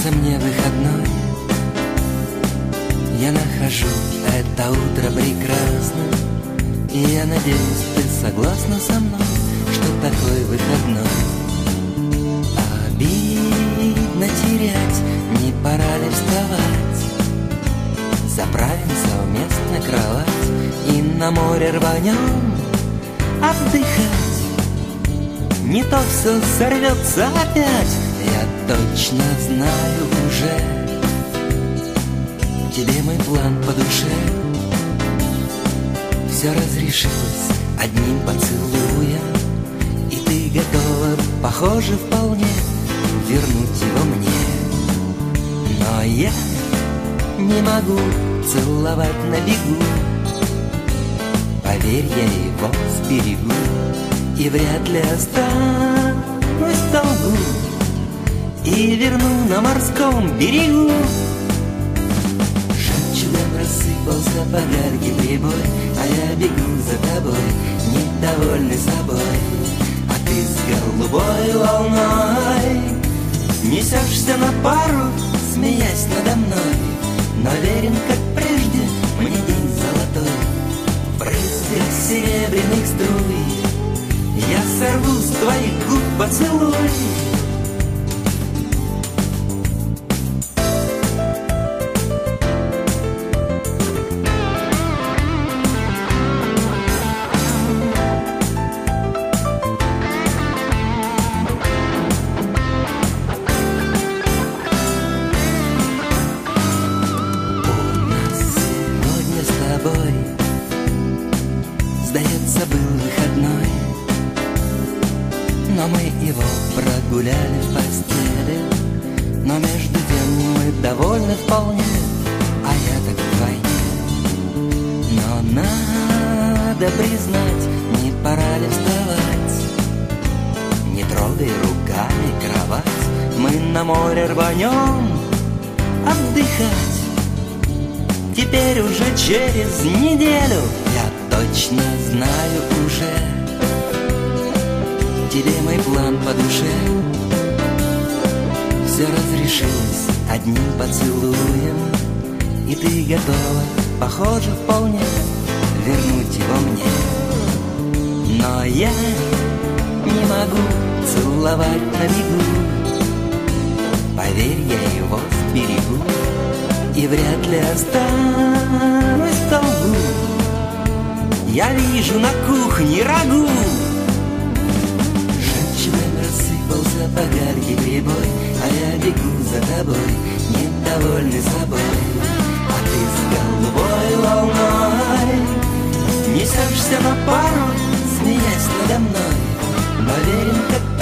Снится мне выходной, я нахожу это утро прекрасным, и я надеюсь, ты согласна со мной, что такой выходной. Обидно терять, не пора ли вставать? Заправим совместно кровать и на море рванем отдыхать. Не то все сорвется опять, я точно знаю уже. Тебе мой план по душе. Все разрешилось одним поцелуем, и ты готова, похоже, вполне вернуть его мне. Но я не могу целовать на бегу. Поверь, я его сберегу и вряд ли останусь в долгу, и верну на морском берегу. Жемчугом рассыпался по гальке прибой, а я бегу за тобой, недовольный собой. А ты с голубой волной несешься на пару, смеясь надо мной. Но верен, как прежде, мне день золотой. В брызгах серебряных струй я сорву с твоих губ поцелуй. Сдается, был выходной, но мы его прогуляли в постели. Но между тем мы довольны вполне, а я так вдвойне. Но надо признать, не пора ли вставать? Не трогай руками кровать, мы на море рванем отдыхать. Теперь уже через неделю я точно знаю уже. Тебе мой план по душе. Все разрешилось одним поцелуем, и ты готова, похоже, вполне вернуть его мне. Но я не могу целовать на бегу. Поверь, я его сберегу и вряд ли останусь в долгу. Я вижу на кухне рагу. Жемчугом рассыпался по гальке прибой, а я бегу за тобой, недовольный собой. А ты с голубой волной несешься на пару, смеясь надо мной. Но верен, как